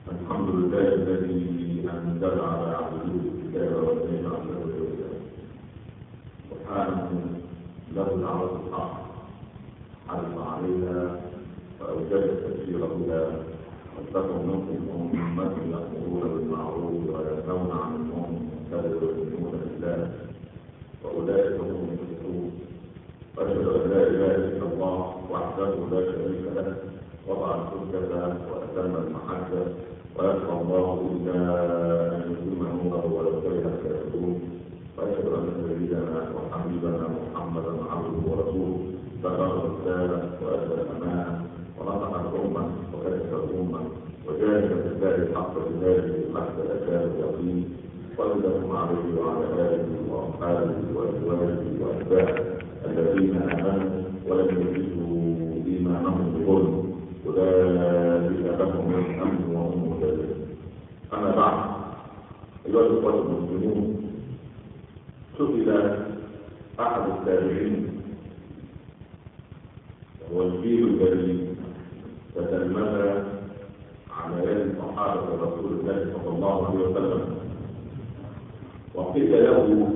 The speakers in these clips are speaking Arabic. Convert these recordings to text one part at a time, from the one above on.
الحمد لله الذي أنزل على عبده الكتاب ولم يجعل له عوجا. سبحانه له دعوة الحق حرص عليها فأوجد تفسير بها. ولتكن منكم أمة يأمرون بالمعروف وينهون عن المنكر ويؤمنون بالله وأولئك هم المفلحون. أشهد أن لا إله إلا الله وحده لا شريك له وضع الحجة وأتم المحجة ويسعى الله إلا أن يتم نوره ولو كره الكافرون. وأشهد أن سيدنا وحبيبنا محمدا عبده ورسوله بلغ الرسالة وأدى الأمانة ونصح الأمة وكشف الأمة وجاهد في الله الحق جهاده حتى أتاه اليقين. صلى الله عليه وعلى آله وأصحابه وأزواجه وأتباعه الذين آمنوا ولم يلبسوا إيمانهم بظلم أولئك لهم الأمن وهم مهتدون. أما بعد، أيها الإخوة المسلمون، سئل أحد التابعين وهو الجيل الذي تتلمذ على يد صحابة رسول الله صلى الله عليه وسلم، وقيل له: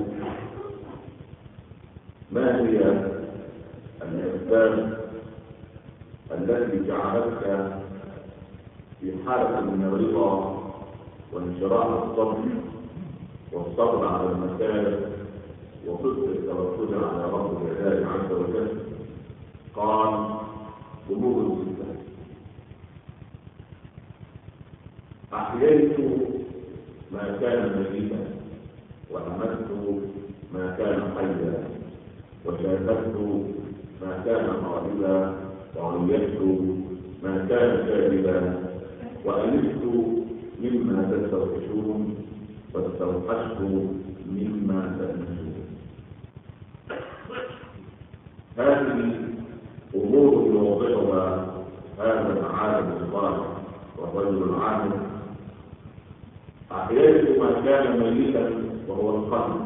ما هي الأسباب التي جعلتك في حالة من الرضا وانشراح الصبر والصبر على المسائل وصدق التوكل على رب العباد عز وجل؟ قال: أمور الستة. أحييت ما كان ميتا وأمت ما كان حيا وشاهدت ما كان غائبا وعيشت ما كان شاهدا وألفت مما تستوحشون واستوحشت مما تأنسون. هذه أمور يوضحها هذا العالم الصالح والرجل العامل. أحييت ما كان ميتا وهو القلب.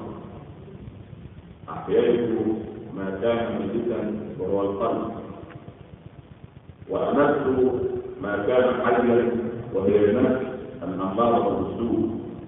أحييت ما كان ميتا وهو القلب. وأمت ما كان حيا وهي النفس الأمارة بالسوء.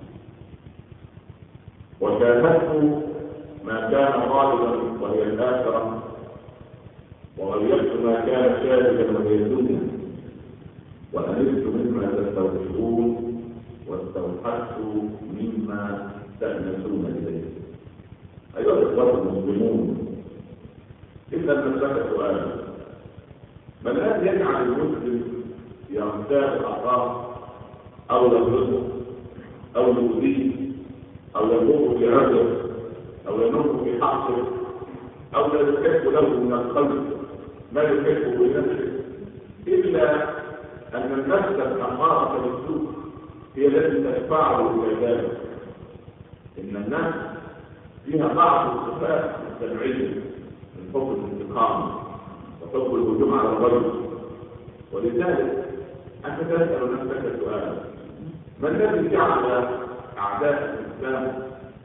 وشاهدت ما كان غالبا وهي الآخرة. وغيرت ما كان شاهدا وهي الدنيا. وألفت مما تستوحشون واستوحشت مما تأنسون إليه. أيها الإخوة المسلمون، إذا نسأل سؤالا: ما الذي يجعل المسلم يغتاب أخاه أو يغلطه أو يؤذيه أو يمر بعذره أو يمر بحقه أو لا يحب له من القلب ما يحبه بنفسه، إلا أن النفس الأمارة بالسوء هي التي تدفعه إلى ذلك؟ إن النفس فيها بعض الصفات السمعية من حب الانتقام وحب الهجوم على الرجل. ولذلك أنت تسأل نفسك سؤالا: ما الذي جعل أعداء الإسلام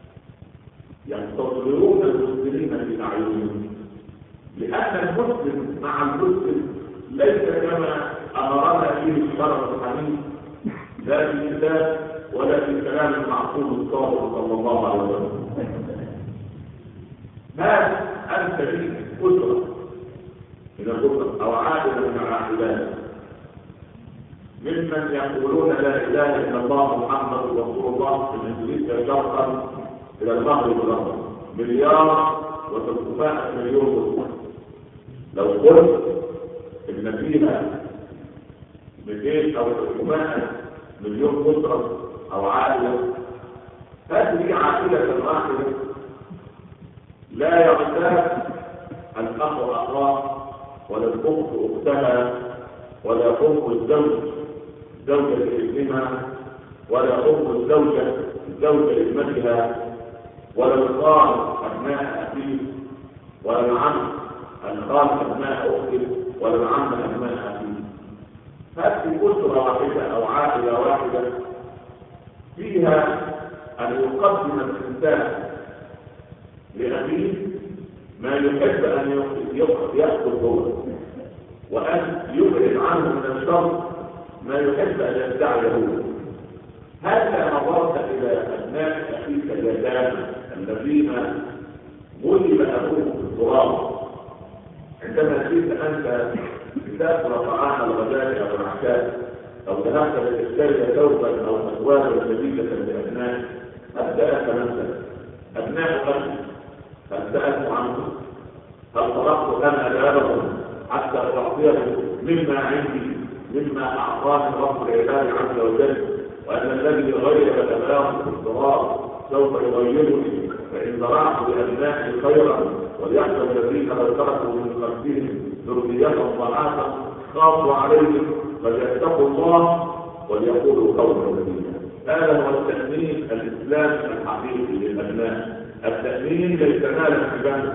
ينتصرون المسلمين في أعينهم؟ لأن المسلم مع المسلم ليس كما أمرنا فيه الشرع الحميد، لا في الكتاب ولا في كلام المعصوم الصادق صلى الله عليه وسلم. ما أنت فيه أسرة من الأسر أو عائلة من العائلات ممن يقولون لا إله إلا الله محمد رسول الله من إنجليزيا شرقا إلى المغرب والأرض 1,300,000,000 أسرة. لو قلت إن فيها 200 أو 300,000,000 أسرة أو عائلة، هذه عائلة واحدة لا يغتاب الأخ أخاه ولا الأخت أختها ولا أم الزوج زوجة ابنها ولا أم الزوجة زوجة ابنتها ولا الخال أبناء أخيه ولا العم الخال أبناء أخته ولا العم أبناء أخيه. هذه أسرة واحدة أو عائلة واحدة فيها أن يقدم الإنسان لأخيه ما يحب أن يأخذ هو، وأن يبعد عنه من الشر ما يحب ان يدعيه. هل نظرت الى ابناء اخيك اليتامى الذين غلب ابوهم في التراب عندما جئت انت لتاكل طعام الغداء او العشاء او ذهبت لتشتري ثوبا او اثوابا جديده لابنائك؟ هل سالت نفسك ابناء اخي هل سالت عنهم؟ هل طلبت انا ذهبهم حتى اعطيهم مما عندي مما اعطاني رب العباد عز وجل، وان الذي غير اباهم في التراب سوف يغيرني، فان زرعت لابنائي خيرا وليحسب الذين لو تركوا من خلفهم ذريتهم ضعافا خافوا عليهم فليتقوا الله وليقولوا قولا سديدا. هذا هو التأمين الإسلامي الحقيقي للأبناء. التأمين ليس مالا في بنك،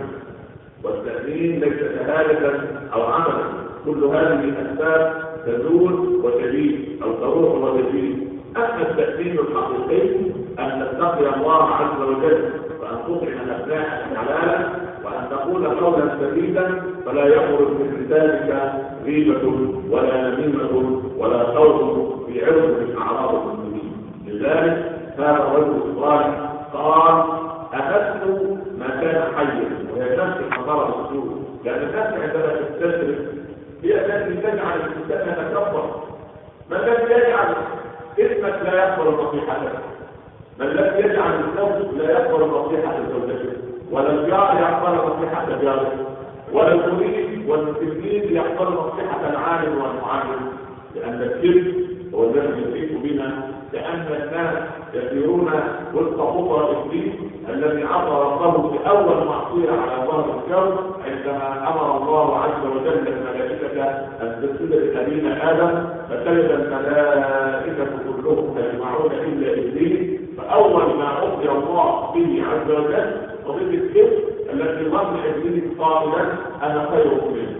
والتأمين ليس شهادة أو عملا، كل هذه أسباب تزول وتزيد أو تروح وتزيد. أما التأمين الحقيقي أن تتقي الله عز وجل وأن تطعم أبنائك حلالا وأن تقول قولا سديدا فلا يخرج من لسانك غيبة ولا نميمة ولا خوف في عرض من أعراض المسلمين. لذلك هذا الرجل الصالح قال أخذت ما كان حيا، وهي نفس الحضارة السوء، لأن الناس عندما تستشرف هي التي تجعل الإنسان يتكبر. ما الذي يجعل اسمك لا يقبل نصيحتك؟ ما الذي يجعل الزوج لا يقبل نصيحة زوجته؟ ولا الجار يقبل نصيحة جاره؟ ولا المريد والمسلمين يقبل نصيحة العالم والمعلم؟ لأن الشرك هو الذي يحيط بنا، لأن الناس يسيرون وفق خطى إبليس الذي عصى ربه في أول معصية على ظهر الكون عندما أمر الله عز وجل الملائكة أن تسجد لأبينا آدم، فسجد الملائكة كلهم يجمعون إلا إبليس. فأول ما أخبر الله به عز وجل قضية الكفر التي ظن إبليس قائلا أنا خير منه.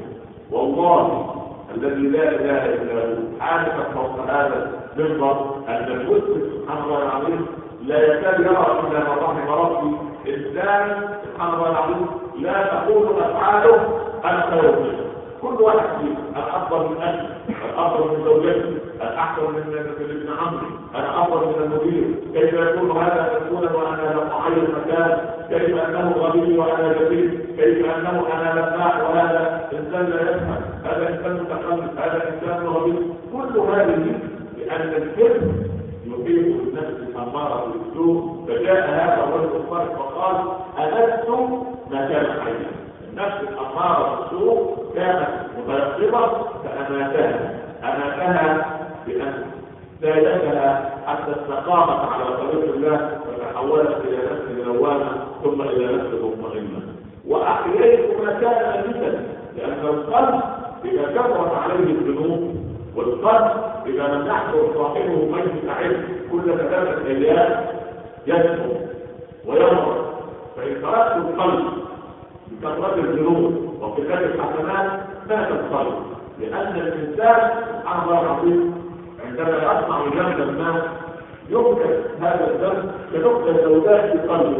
والله الذي لا اله الا هو عارف فوق هذا المنبر ان المسلم سبحانه الله العظيم لا يكاد يرى الا ما رحم ربي انسان سبحانه الله العظيم لا تقول افعاله انا خير منه. كل واحد فينا انا افضل من اهلي، انا افضل من زوجتي، انا احسن من ابن عمي، انا افضل من المدير. كيف يكون هذا مسؤولا وانا لم اعين مكان؟ كيف انه غبي وانا جبين؟ كيف انه انا لماح وهذا انسان لا يفهم؟ هذا انسان متخلف، هذا انسان غبي. كل هذه لان الكذب يحيط بالنفس الاماره بالسوء. فجاء هذا الرجل الصالح فقال ألست ما كان حيا. النفس الاماره بالسوء كانت متيقظه فاماتها بان زادتها حتى استقامت على طريق الله فتحولت الى نفس لوامه ثم الى نفس مطمئنه. واحييت ما كان ميتا، لان القلب اذا كثرت عليه الذنوب والقلب اذا لم يحضر صاحبه مجلس علم كل 3 ايام يسمو ويمرض. فان تركت القلب بكثره الذنوب وقله الحسنات مات القلب، لان الانسان سبحان الله العظيم عندما يسمع جنب الناس يمكن هذا الذنب كنقطه سوداء في قلبه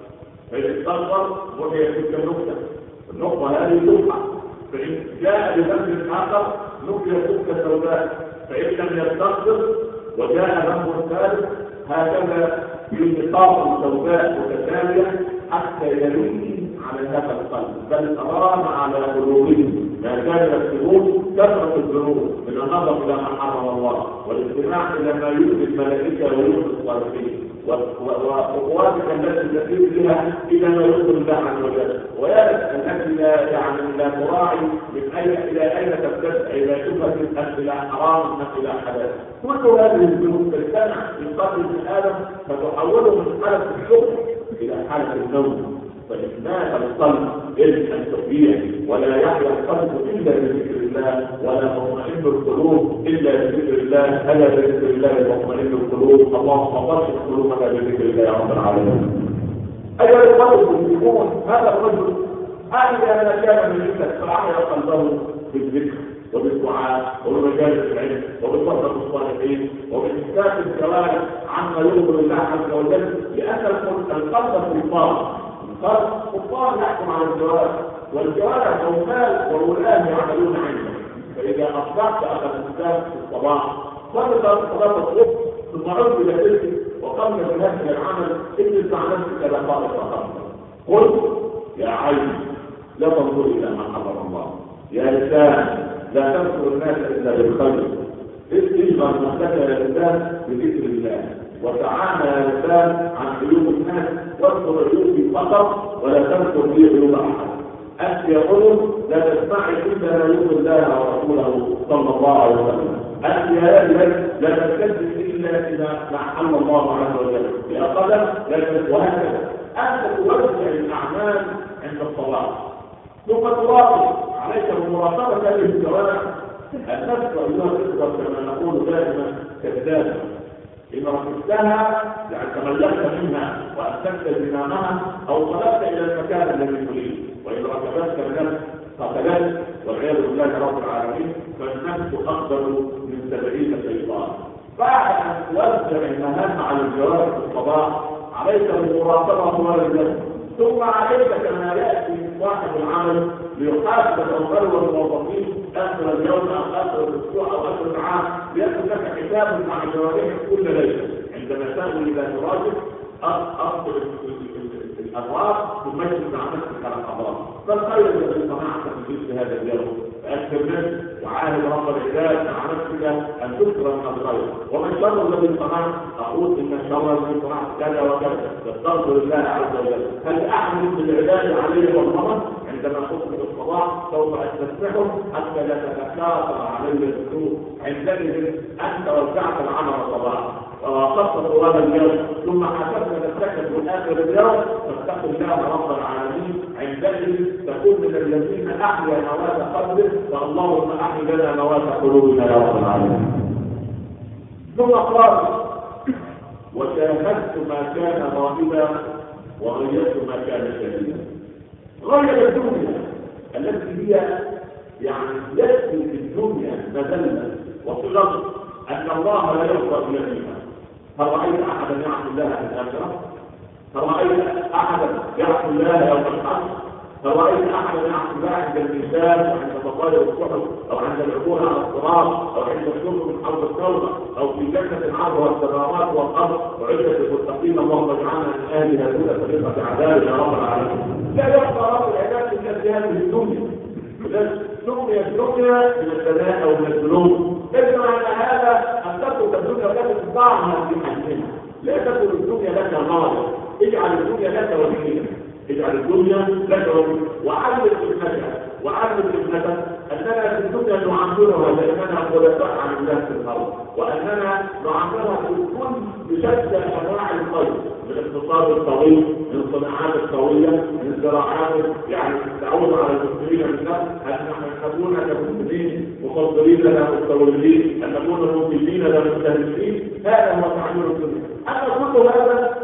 فيستغفر وهي تلك النقطه هذه تمحى. فان جاء بذنب اخر نقطه تلك سوداء، فان لم يستغفر وجاء ذنب ثالث هكذا بنقاط سوداء متتاليه حتى يلين على هذا القلب. بل أرام على قلوبهم ما كان يكسبون كثرة الذنوب من النظر إلى ما حرم الله والاستماع إلى ما يؤذي الملائكة ويؤذي الصالحين وخطواتك التي تسير بها إلى ما يؤذي الله عز وجل، ويا التي لا تراعي من إلى أين تبتدأ إلى شبهة أم إلى حرام أم إلى حلال. كل هذه الذنوب تجتمع في قلب ابن آدم فتحوله من حالة الشكر إلى حالة النوم. فإثناء القلب يجب أن تحييه، ولا يحيا القلب إلا بذكر الله، ولا تطمئن القلوب إلا بذكر الله. ألا بذكر الله تطمئن القلوب. اللهم بشر قلوبنا بذكر الله يا رب العالمين. أيها الأخوة المسلمون، هذا الرجل أحيا ما كان من ذكر فأحيا قلبه بالذكر وبالدعاء وبمجالس العلم وبالصحبة الصالحين وبإمساك الجوارح عما يرضي الله عز وجل، لأن القلب سلطان. السلطان يحكم على الجوارح، والجوارح عمال وولاه يعملون عنده. فإذا أصبحت أخذ الإنسان في الصباح صلى صلاة الصبح ثم عدت إلى بيتي وقمنا بهذه العمل إن استعنتك لقائك خمسة. قلت يا عين لا تنظر إلى ما حرم الله، يا لسان لا تذكر الناس إلا بالخير، اشغل نفسك يا لسان بذكر الله، وتعامل يا لسان عن عيوب الناس واذكر عيوبي فقط ولا تذكر لي عيوب أحد. أنت يا أذن لا تسمعي إلا ما يرضي الله ورسوله صلى الله عليه وسلم. أنت يا رجل لا تكذب إلا إذا حل الله عز وجل. يا قدم لا تكذب، وهكذا. أنت توزع الأعمال عند الصلاة ثم تراقب، عليك بمراقبة هذه الجوارح. النفس أيها الإخوة كما نقول دائما كذابة، إن ركبتها يعني تملكت منها وأسلمت زمامها أو طلبت إلى المكان الذي تريد، وإن ركبتك النفس قتلت والعياذ بالله رب العالمين، فالنفس أقدر من 70 شيطان. بعد أن توزع المهام على الجوارح في الصباح عليك بمراقبة أموال النفس، ثم عليك كما يأتي صاحب العمل ليحاسب العمال والموظفين آخر اليوم أو آخر الأسبوع أو آخر العام، ليكن لك حساب مع جوارحك كل ليلة. عندما تأوي إلى فراجك أصدر الأبواب ثم يجب عن نفسك على الأبواب. فالخير الذي صنعت في مثل هذا اليوم فأكثر منه وعاهد رب العباد مع نفسك أن تذكر من الخير. ومن شر الذي صنعت أقول إن الشر الذي صنعت كذا وكذا، تستغفر الله عز وجل. هل أحمل بالعباد عليه والمرض؟ عندما تصبح الصباح سوف أستسمحه حتى لا تتكاثر عليه الذنوب. عندئذ أنت وزعت العمل صباحا ووقفت طوال اليوم ثم حسبت نفسك في آخر اليوم، فاتقوا الله رب العالمين. عندئذ تكون من الذين أحيا موات قلبه، فاللهم أحي لنا موات قلوبنا يا رب العالمين. ثم قال وشاهدت ما كان غائبا وغيرت ما كان شديدا. غير الدنيا التي هي يعني يكفي في الدنيا مذلة وصلة أن الله لا يغفر إلى الإيمان. هل رأيت أحدا يعصي الله في الآخرة؟ هل رأيت أحدا يعصي الله يوم الحشر؟ هل رأيت أحدا يعصي الله عند الميزان وعند تطاير الصحف أو عند العبور على الصراط أو عند الشرب من حوض التوبة أو في جنة عرضها السماوات والأرض وعدة المتقين اللهم اجعلنا من أهلها دون فريقة عذاب يا رب العالمين. لا يبقى رب العباد إلا في هذه الدنيا. سمي الدنيا من الثناء أو من الذنوب. ليس معنى هذا أن تترك الدنيا لك تضعها في حجمها، لا تترك الدنيا لك غاية، اجعل الدنيا لك وسيلة، اجعل الدنيا لك وسيلة. وعلم ابنتك أننا في الدنيا نعاملها لأننا خلفاء عن الله في الأرض، وأننا نعاملها بشتى أنواع الخير، من الاقتصاد الطويل، من الصناعات القوية، من الزراعات يعني تعود على المسلمين بالنفس، أن نكون كمسلمين مفضلين لا مستوردين، أن نكون منتجين لا مستهلكين. هذا هو تعمير الدنيا. أما كل هذا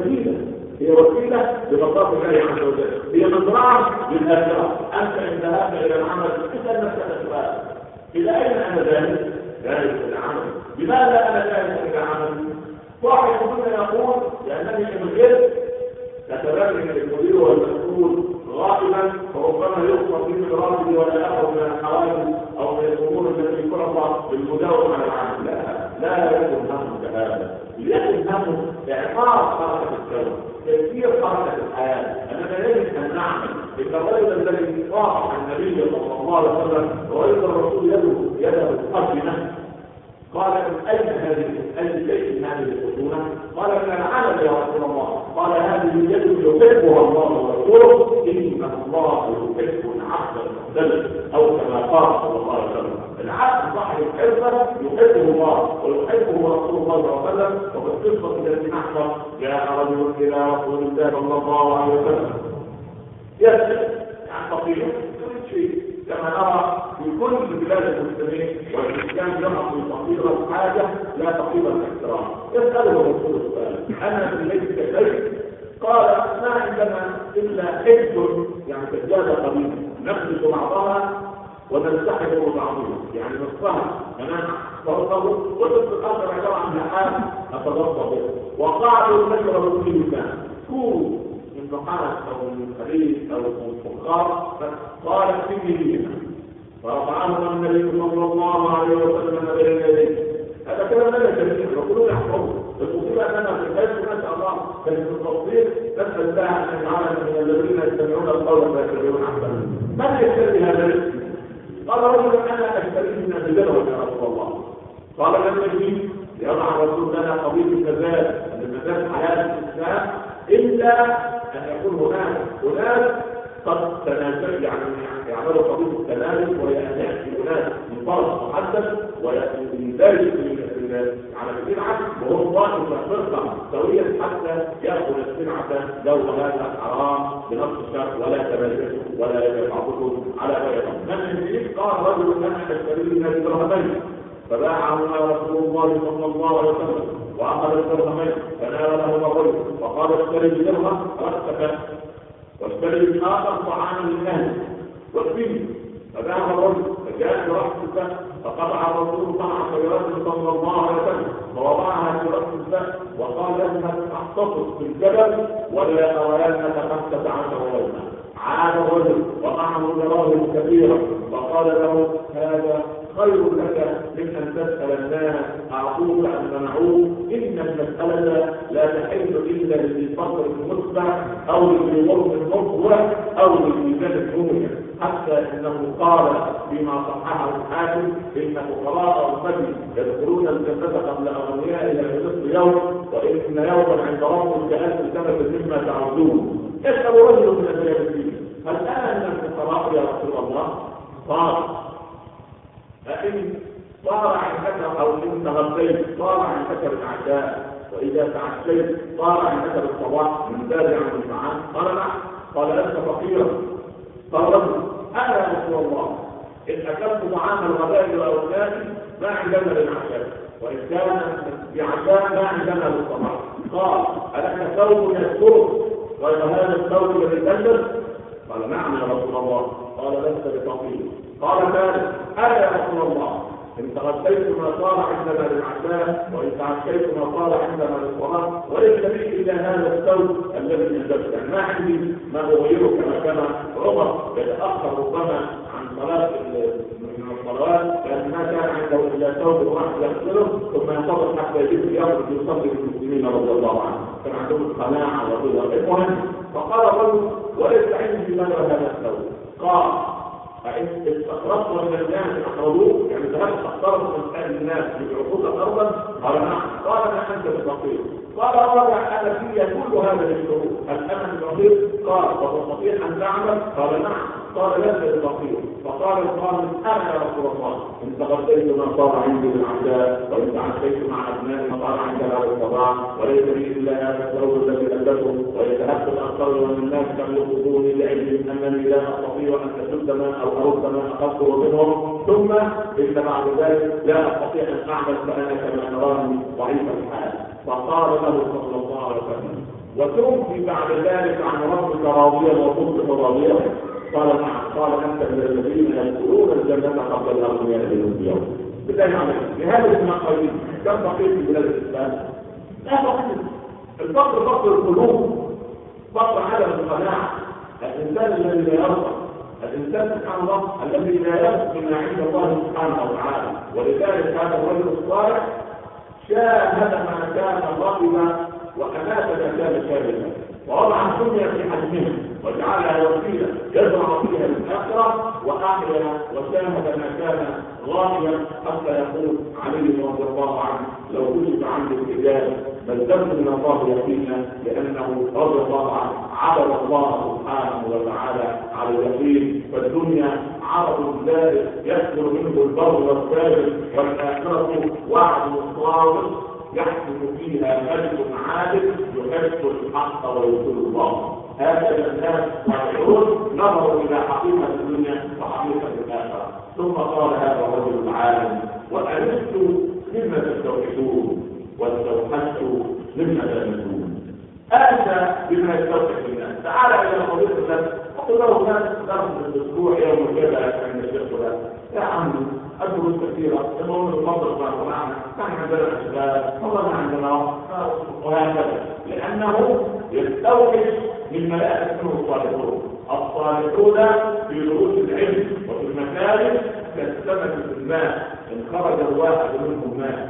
هي وسيلة لبقاء الله عز وجل، هي مزرعة للآخرة. أنت إن ذهبت إلى العمل اسأل نفسك السؤال: إلى أين أنا ذاهب؟ ذاهب إلى العمل. لماذا أنا ذاهب إلى العمل؟ واحد منا يقول لأنني في الغير تتبين المدير والمسؤول غائبا فربما يخطر في راسي ولا أخذ من الحوادث أو من الأمور التي فرض بالمداومة على العمل. لا يكون همك هذا، يكون همك إعطاء حركة الكون، تسيير حركة الحياة. أننا يجب أن نعمل. إن الرجل الذي صاحب النبي صلى الله عليه وسلم ورأيت الرسول يده قدمه قال من أين شيء هذه الخشونة؟ قال من العمل يا رسول الله. قال هذه اليد يحبها الله ورسوله، إن الله يحب العبد المحتمل، أو كما قال صلى الله عليه وسلم العبد صاحب الحرفة يحبه الله ويحبه رسول الله صلى الله عليه وسلم. وفي القصة التي نحفظ جاء رجل إلى رسول الله صلى الله عليه وسلم يسأل عن فقير شيء كما نرى في كل بلاد المسلمين، والإسلام يحصل فقيرا حاجة لا فقيرا احترام. يسأله الرسول السؤال: أنا في بيتك شيء؟ قال: ما عندنا إلا حجر يعني سجادة قديمة نخلط بعضها ونلتحق بعضها، يعني نصفها أمام فرقه والنصف الآخر عبارة عن لحاف أتغطى به، وقعدوا نشرب فيه الماء كوب من نحاس أو من حديد أو من فخار. قال: فيه بهما. فرفعهما النبي صلى الله عليه وسلم بين يديه: هذا كلام لا يجوز وكلنا يحفظه. المصيبه اننا في الحج ما شاء الله كان في التفصيل نسال الله ان يجعلنا من الذين يستمعون القول فيتبعون احسنه. من يشتري هذا الاسم؟ قال رجل انا اشتريه من الجدول يا رسول الله. قال لم يجد يضع الرسول لنا قضيه الزكاه ان الزكاه حلال الاسلام الا ان يكون هناك قد تنازل يعملوا قضيه التنازل وهي ان ياتي هناك من طرف محدد ويندرج على السلعه وهو ضاغط فرقه سويه حتى ياخذ السلعه لو هذا حرام بنص الشرع ولا تنازل ولا يتعاطفوا على غيره. من يجيب قال رجل انا اشتري من الدرهمين فباعهما رسول الله صلى الله عليه وسلم واخذ الدرهمين فناولهما الرجل وقال اشتري بدرهم رخصك واشتري بالاخر طعاما للاهل والفيه فذهب الرجل فجاء برخصه فقطع الرسول طعم شجره صلى الله عليه وسلم فوضعها في رخصه وقال لها احتفظ في الجبل ولا اولانك 15 يوما. عاد الرجل ومعه دراهم كثيره فقال له هذا خير لك من ان تسال الناس اعطوك ام منعوك ان المساله لا تحل الا لذي فقر المتبع او لذي ظلم المطوع او لذي زاد الدنيا حتى انه قال فيما صححه الحاكم ان فقراء امتي يدخلون الجنه قبل اغنيائها بنصف يوم وان يوما عند ربهم كالف سنه مما تعودون. يسال رجل من الجاهلين هل انا من الفقراء يا رسول الله؟ قال فإن صار عندك أو إن تغطيت صار عندك العشاء وإذا تعشيت صار عندك الصباح من تابع عن المعاد. قال نعم. قال أنت فقيرا. قال رجل أنا يا رسول الله إن أكلت طعام الغداء وأولادي ما عندنا للعشاء وإن كان بعشاء ما عندنا للصباح. قال ألك ثوب يسترك غير هذا الثوب الذي تلبس؟ قال نعم يا رسول الله. قال لست بفقير. قال ثالث انا يا رسول الله ان تغديت ما صار عندنا للعشاء وان تعشيت ما صار عندنا للصلاه وليس لي الا هذا الثوب الذي نزلت يعني ما عندي ما اغيره كما كان عمر يتاخر ربما عن صلاه من الصلوات لان ما كان عنده الا ثوب واحد يغسله ثم ينتظر حتى يجب يخرج يصلي بالمسلمين رضي الله عنهم. كان عندهم القناعه والرضا. المهم فقال الرجل وليس عندي ما هذا الثوب. قال فإن استقرضت من الناس أخرجوك يعني ذهبت اخترت من أهل الناس يبيعوك أرضا. قال نعم. قال أنا أنت بالفقير. قال الرابع أنا في كل هذا الشروط هل أنا بالفقير؟ قال وتستطيع أن تعمل؟ قال نعم. قال لست بالفقير. فقال القائل أنا يا رسول الله إن تغديت ما صار عندي بالعشاء وإن تعشيت مع أبنائي ما صار عندي هذا الصباح وليس لي إلا هذا الثوب الذي لبسه ويتهبت الأكثر من الناس كم يخرجوني لعلم أنني لا أستطيع أن أسد ما أو أرد ما أخذته منهم ثم إن بعد ذلك لا أستطيع أن أعمل فأنا كما تراني ضعيف الحال. فقال له صلى الله عليه وسلم وتوفي بعد ذلك عن ربك راضيا وتصبح راضيا؟ قال نعم. قال انت من الذين يدخلون الجنه قبل الاغنياء باليوم. بالتالي لهذا المقاييس كم فقير في بلاد الاسلام؟ لا فقير. الفقر فقر القلوب، فقر عدم القناعه. الانسان الذي لا يرضى، الانسان سبحان الله الذي لا يرضى بما عند الله سبحانه وتعالى. ولذلك هذا الرجل الصالح شاهد ما كان رغبا وأمات ما كان شاهدا ووضع الدنيا في حجمها وجعلها وسيله يزرع فيها الاخره واحيا وشاهد ما كان غاليا حتى يقول علي رضي الله عنه لو كشف عنه الحجاب بلغت من الله يقينا لانه رضي الله عنه عبد الله سبحانه وتعالى على اليقين. فالدنيا عرض ذلك يكثر منه البر والفاجر والاخره وعد صادق يحكم فيها ملك عادل يحب الحق ويرسل الله. هكذا الناس يعرفون نظروا الى حقيقه الدنيا وحقيقه الاخره. ثم قال هذا الرجل العالم وألست مما تستوحشون واستوحشت مما تلمسون. أنت بما يستوحش الناس. تعال الى قضيه الناس قلت له ناس درس الاسبوع يوم كذا عند الشيخ فلان يا عمي أدرس كثيرة المهم المنطق معنا نحن عندنا أسباب والله ما عندنا وهكذا لأنه يستوحش مما لا يكون الصالحون. الصالحون في دروس العلم وفي المكارم كالسمك في الماء إن خرج الواحد منهم ماء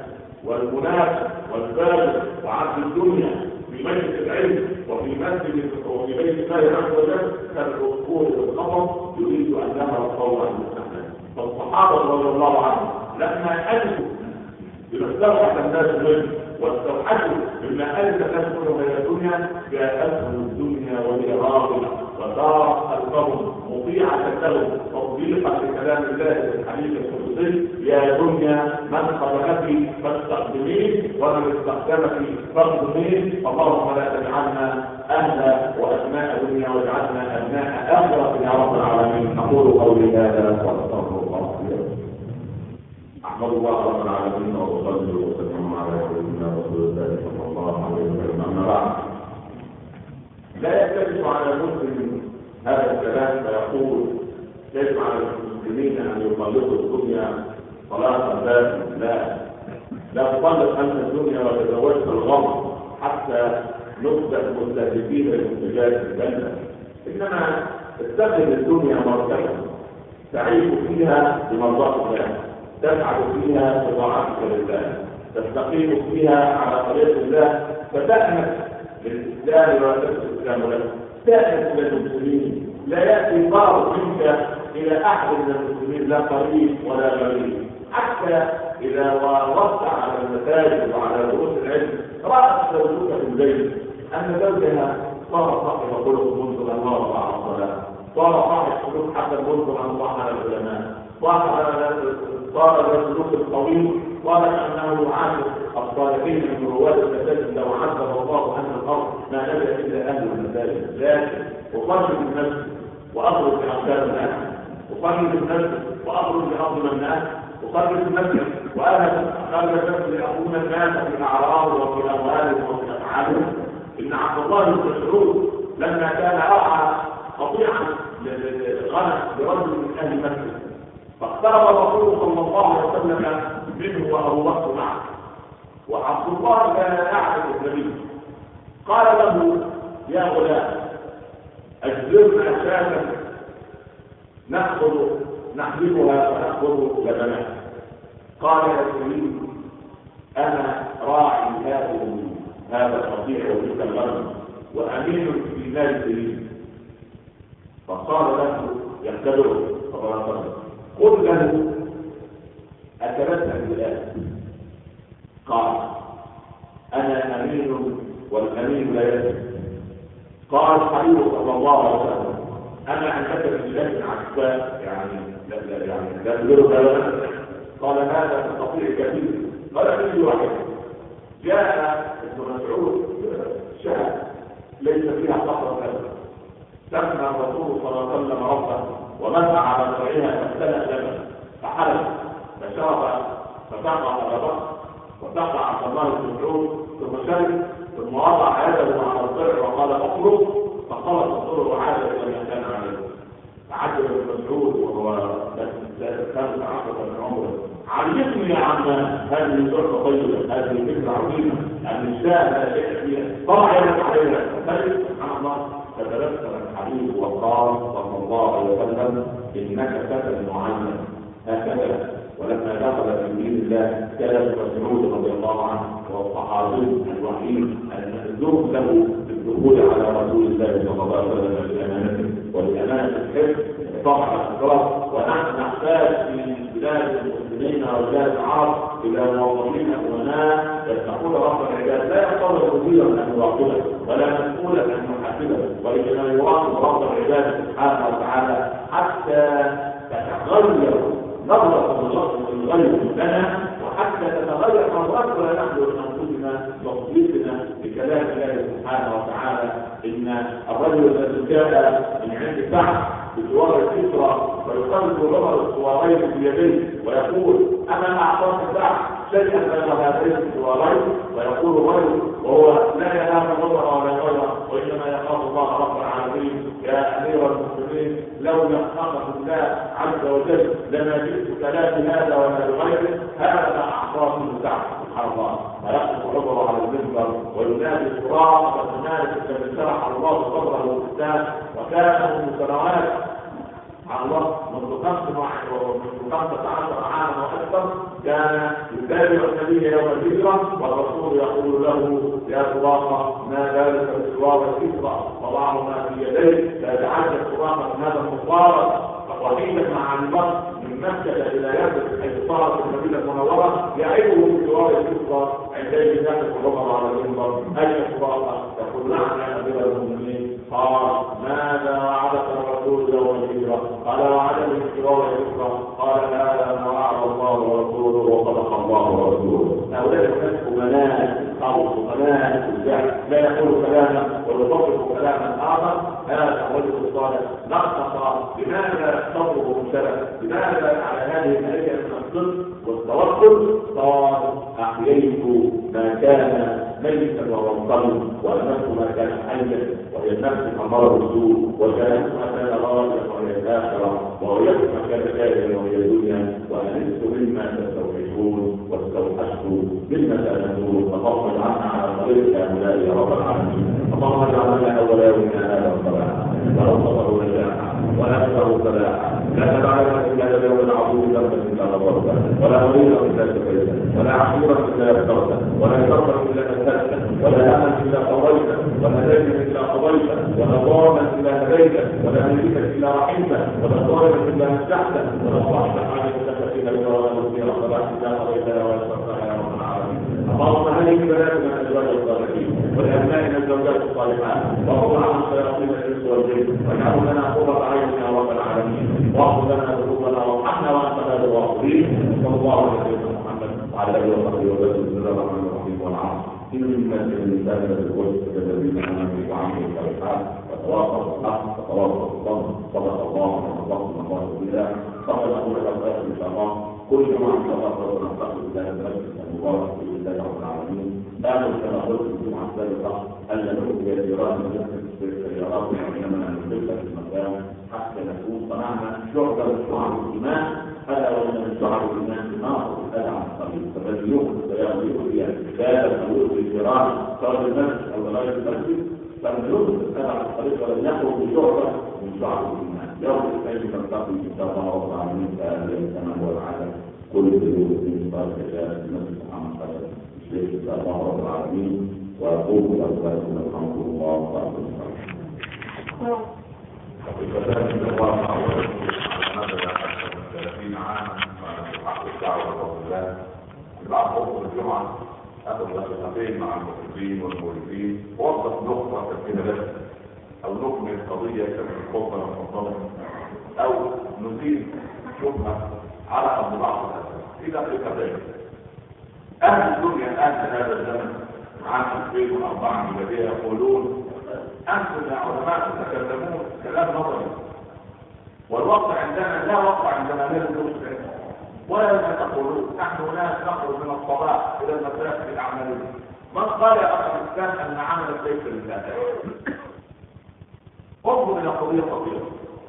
والمنافق والفاجر وعبد الدنيا في مجلس العلم وفي مسجد وفي بيت الله عز وجل كالعصفور والقمر يريد ان يهرب فورا المستقبل. فالصحابه رضي الله عنهم لما ألفوا استوحش الناس منه واستوحشوا مما ألف الناس منه من الدنيا جاءتهم الدنيا وهي راضية وصارت قلبهم مطيعة لهم تطبيقا لكلام الله في الحديث القدسي: يا دنيا من خلقك فاستخدميه ومن استخدمك فاخدميه. اللهم لا تجعلنا أهل وأبناء دنيا واجعلنا أبناء آخرة يا رب العالمين. أقول قولي هذا وأستغفر الله لي ولكم. أحمد الله رب العالمين وأصلي وأسلم على سيدنا رسول الله صلى الله عليه وسلم. أما بعد، لا يختلف على المسلم هذا الكلام فيقول: يجب على المسلمين أن يطلقوا الدنيا طلاقا لا تطلق أنت الدنيا وتزوجت الغمر حتى نبدأ مستهدفين لمنتجات الجنة، إنما استخدم الدنيا مرتبة تعيش فيها بمرضاة الله، تسعد فيها بطاعتك لله، تستقيم فيها على طريق الله، فتأنس للإسلام ولا تأنس الإسلام لك، تأنس للمسلمين. لا يأتي ضار منك إلى أحد من المسلمين لا قريب ولا غريب. حتى إذا وصلت على المساجد وعلى دروس العلم رأت زوجك في البيت أن زوجها صار صاحب خلق منذ أن وضع الصلاة، صار صاحب سلوك حتى منذ أن وضع العلماء، صار السلوك الطويل، قال انه يعامل الصالحين من رواد المساجد لو عذب الله ان الارض ما نبع الا اهل المساجد. لكن اخرج من نفسي واخرج باقدام الناس، اخرج من نفسي واخرج باظلم الناس، اخرج من نفسي وانا اخرج نفسي لاكون الناس في اعراض وفي اموالهم وفي افعالهم. ان عبد الله بن مسعود لما كان ارعى قطيعا للغنم برجل من اهل مكه، فاقترب الرسول صلى الله عليه وسلم منه وابو بكر معه، وعبد الله كان يعرف النبي، قال له: يا غلام اجبرنا شاة نحلبها وناخذ لبنها. قال: يا سيدي انا راعي هذا القطيع وتلك الغنم وامين في مال سيدي. فقال له يختبره صلى الله عليه وسلم: قل له أتمسك بالآية. قال: أنا أمين والأمين لا يكذب. قال الحبيب صلى الله عليه وسلم: أنا عندك بالله عكساء لا تدير بلغة. قال: هذا تستطيع كثير. قال: في واحد جاء ابن مسعود شهد ليس فيها قطرة كذا، سمى الرسول صلى الله عليه وسلم ربه ومسح على ذرعها فامتلأ لبن فحلب فشرب فسقى على بكر وسقى عبد الله بن مسعود ثم شرب ثم وضع يده على الضرع وقال: اخرج، فخلص الضرع وعاد الى ما كان عليه. فعجب ابن مسعود وهو 15 من عمره: علمني يا عم هذه الضرع طيبه، هذه فكره عظيمه، النساء لا شيء فيها، طلع يدك عليها. سبحان الله. فتبسم الحبيب وقال صلى الله عليه وسلم: انك فتى معين هكذا. ولما دخل في دين الله كان ابن مسعود رضي الله عنه والصحابي الوحيد المأذون له بالدخول على رسول الله صلى الله عليه وسلم بالامانه والامانه الحفظ طبعا الاخلاص. ونحن نحتاج في بلاد المسلمين وبلاد العرب الى موظفين امناء يتقون رب العباد، لا يقتضي مديرا ان يراقبه ولا مسؤولا ان يحاسبه، وانما يراقب رب العباد سبحانه وتعالى حتى تتغير نظرة الغير لنا، وحتى تتغير نظرتنا نحن لانفسنا وقضيتنا بكلام الله سبحانه وتعالى: ان الرجل الذي جاء من عند سعد بجوار الكسرى فيقلب عمر الصوارين بيديه ويقول: انا اعطاك سعد شيئا بين هذين الصوارين، ويقول الرجل وهو لا ينام نظرا ولا غيره وانما يخاف الله رب العالمين: يا امير المسلمين لو لم اخف الله عز وجل لما جئت كلام هذا ولا بغيره، هذا اعطاك سعد. سبحان الله. ويقف عمر على المنبر وينادي التراب وتنادي كما شرح الله صدره للاسلام، وكان منذ سنوات سبحان الله منذ 15 عاما واكثر كان يتابع النبي يوم الهجره والرسول يقول له يا سراقه ما ذلك بسوار الكسرى وضعهما في يديه لا يتعجب سراقه من هذا المبارك وحيدا مع البر من مكه الى يثرب حيث صارت المدينه المنوره يعيبه بسوار الكسرى عندئذ يقف الرمر على المنبر اي سراقه يقول نعم يا امير المؤمنين قال ماذا وعدك الرسول يوم الهجره؟ قال وعدني بسوار الكسرى قال هذا ما وعد الله ورسوله وصدق الله ورسوله. هؤلاء الناس امناء او امناء لا يقول كلاما ويطبق كلاما اخر. هذا الرجل الصالح نقص لماذا تطلب الشرف؟ لماذا على هذه الآية من الصدق والتوكل؟ قال احييت ما كان ميتا ومنصرا وامنت ما كان حيا وهي النفس اماره بالسوء وجعلت ما كان راضيا وهي الاخره ووجدت ما كان كائنا وهي الدنيا وانست مما تستوحشون واستوحشت مما تألمون. اللهم اجعلنا على طريق هؤلاء يا رب العالمين. اللهم اجعلنا اول يومنا هذا صلاحا ونصره نجاحا ونكثر فلاحا لا تدعنا الا اليوم العظيم ذنبا الا غفرته ولا مريضا الا شفيته ولا عسيرا الا يسرته ولا كربا الا نزلته ولا اما الا قضيته ولا دينا الا قضيته ولا ضاما الا هديته ولا مليكا الا رحمته ولا ظالما الا نجحته ولا صاحبا عليك تكفينا بك ولا نصير صلاح الا قضيتنا ولا شرطنا يا رب العالمين. اللهم هذه بناتنا ازواج الصالحين ولابنائنا الزوجات الصالحات واغفر عن شياطين الانس والجن واجعل لنا قرة عين يا رب العالمين واغفر لنا ذنوبنا وارحمنا وانت خير الغافرين. صلى الله على سيدنا محمد وعلى اله وصحبه وسلم. بسم الله الرحمن الرحيم والعصر ان الانسان لفي خسر الذين امنوا وعملوا الصالحات وتواصوا بالحق وتواصوا بالصبر. صدق الله ونصرنا الله بالله. صلى الله عليه وسلم ان شاء الله كل يوم ان شاء الله نستقبل الله المسجد المبارك باذن الله رب العالمين. قالوا كما قلت في الجمعه السابقه الا نؤتي جيران في السيارات وانما ننزلها في المكان حتى نكون صنعنا شعبه من شعب الايمان الا وان من شعب الايمان ناقص الاذى عن الطريق فالذي يؤخذ السياره يؤذي الكتاب او يؤذي الجيران سواء المسجد او غير المسجد فلم يؤخذ الاذى عن الطريق ولم يخرج بشعبه من شعب الايمان. يوم الاثنين نلتقي ان شاء الله رب العالمين فاهلا كما هو العاده كل ذنوب في صلاه الشهاده المسجد محمد صلى الله عليه وسلم. ان شاء الله رب العالمين واقول لكم الحمد لله رب العالمين. وبذلك الله تعالى ماذا يحصل من 30 عاما على حق الدعوه والله بعد خطبه الجمعه اخذ لقاءين مع المخطئين والمولدين ووصف نقطه كثيره بس او نكمل قضيه كانت الخطبه المفضله او نزيل شبهه على ارض بعض الاسئله في دقيقتين. اهل الدنيا الان في هذا الزمن عام 2004 ميلاديه يقولون انتم يا علماء تتكلمون كلام نظري والوقت عندنا لا وقت عندنا غير المسلم ولا ما تقولون نحن ناس نخرج من الصباح الى المساء في الاعمال. من قال يا اخي الاسلام ان عمل ليس لله؟ انظر الى قضيه خطيره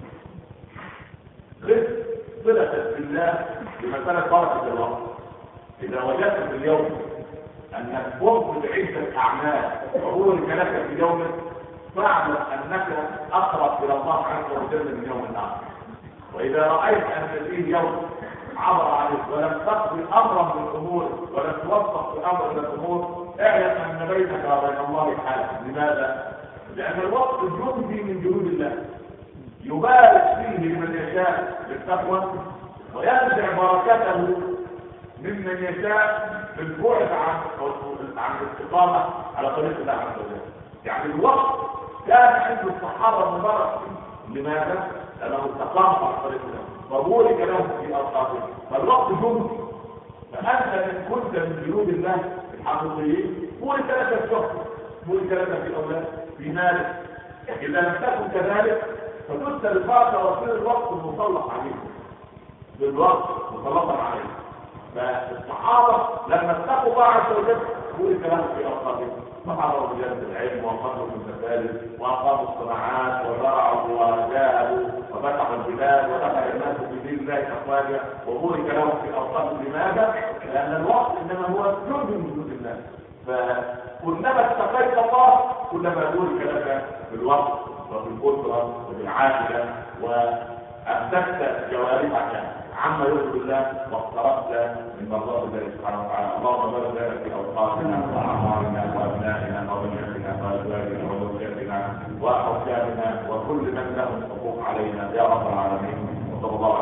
صله بالله بمساله بركه الوقت. اذا وجدت في اليوم انك قمت بعده اعمال وهو لك في يومك فاعلم انك اقرب الى الله عز وجل من يوم اخر. واذا رايت ان فيه يوم عبر عليك ولم تقضي امرا من الامور ولم توفق في امر من الامور اعلم ان بينك وبين الله حاله. لماذا؟ لان الوقت جندي من جنود الله يبارك فيه لمن يشاء بالتقوى وينزع بركته ممن يشاء بالبعد عن الاستقامه على طريق الله عز وجل. يعني الوقت كان عند الصحابه مبارك. لماذا؟ لانه استقاموا على طريق الله وبورك لهم في اوقاتهم. فالوقت جند فانت ان كنت من جنود الله الحقيقيين بورك لك الشهر بورك لك في اولاد في مالك. اذا لم تكن كذلك فتسال البركه وتصير الوقت المسلط عليه بالوقت مسلطا عليه. فالصحابه لما اتقوا الله عز وجل بورك لهم في اوقاتهم فحضروا بجانب العلم وقدروا في المساجد واقاموا الصناعات وزرعوا وجاهدوا وفتحوا البلاد ودخل الناس في دين الله افواجا وبورك لهم في اوقاتهم. لماذا؟ لان الوقت انما هو جند من جنود الله. فكلما اتقيت الله كلما بورك لك في الوقت وفي القدره وفي العافيه امسكت جوارحك عما يرضي الله واقتربت من مرضات الله سبحانه وتعالى. اللهم بارك لنا في اوقاتنا واعمارنا وابنائنا وبناتنا وازواجنا وزوجاتنا واحبابنا وكل من له حقوق علينا يا رب العالمين. وصلى الله